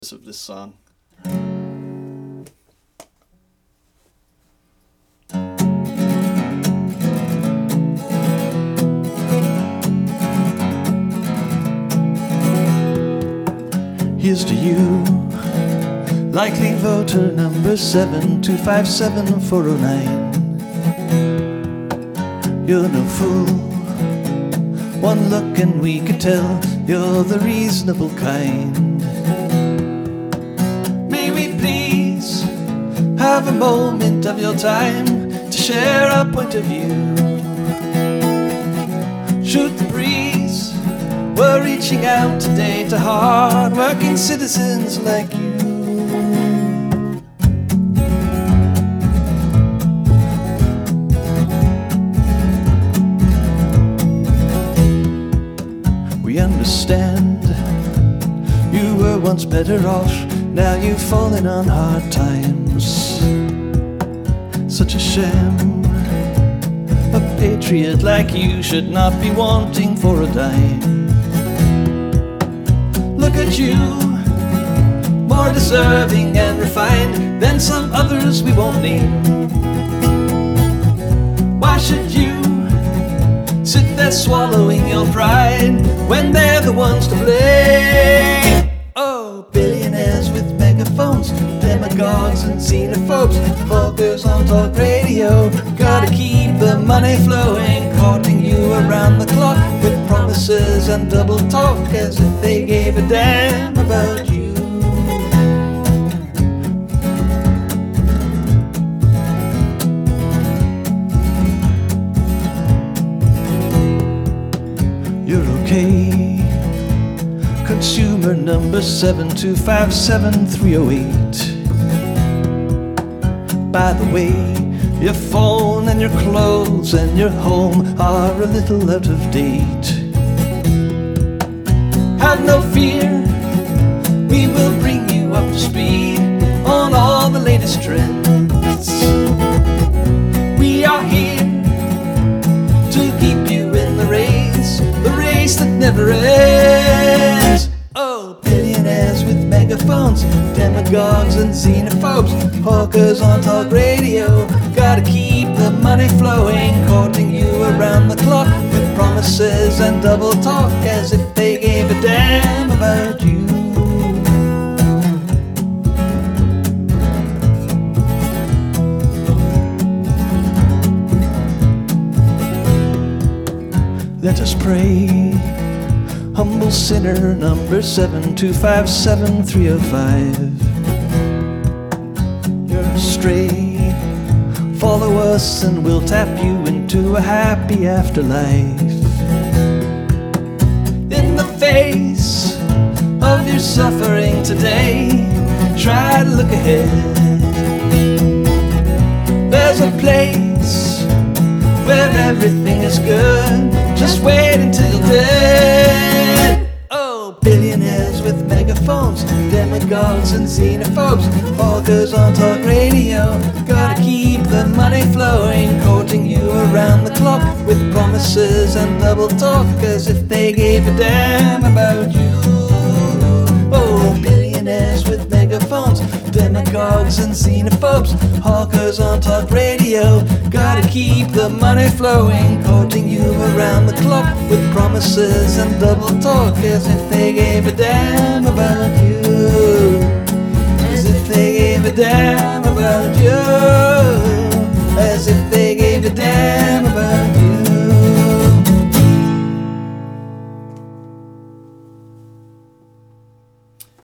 of this song. Here's to you, likely voter number 7257409. You're no fool, one look and we could tell you're the reasonable kind. May we please have a moment of your time to share our point of view? Shoot the breeze, we're reaching out today to hard-working citizens like you. We understand you were once better off, now you've fallen on hard times. Such a shame, a patriot like you should not be wanting for a dime. Look at you, more deserving and refined than some others we won't name. Why should you sit there swallowing your pride when they're the ones to blame? Oh, billionaires with megaphones, demagogues and xenophobes, hawkers on talk radio, gotta keep the money flowing, courting you around the clock with promises and double talk as if they gave a damn about you. You're okay, consumer number 7257308. By the way, your phone and your clothes and your home are a little out of date. Have no fear, we will bring you up to speed on all the latest trends. We are here to keep you in the race that never ends. Oh, billionaires with megaphones, demagogues and xenophobes, hawkers on talk radio, gotta keep the money flowing, courting you around the clock with promises and double talk as if they gave a damn about you. Let us pray, humble sinner number 7257305. You're astray, follow us and we'll tap you into a happy afterlife. In the face of your suffering today, try to look ahead. There's a place where everything is good, just wait until you're dead. Oh, billionaires with megaphones, demagogues and xenophobes, hawkers on talk radio, gotta keep the money flowing, courting you around the clock with promises and double talk as if they gave a damn about you. Oh, billionaires with megaphones, demagogues and xenophobes, hawkers on talk radio, gotta keep the money flowing, courting you around the clock with promises and double talk as if they gave a damn about you. As if they gave a damn about you.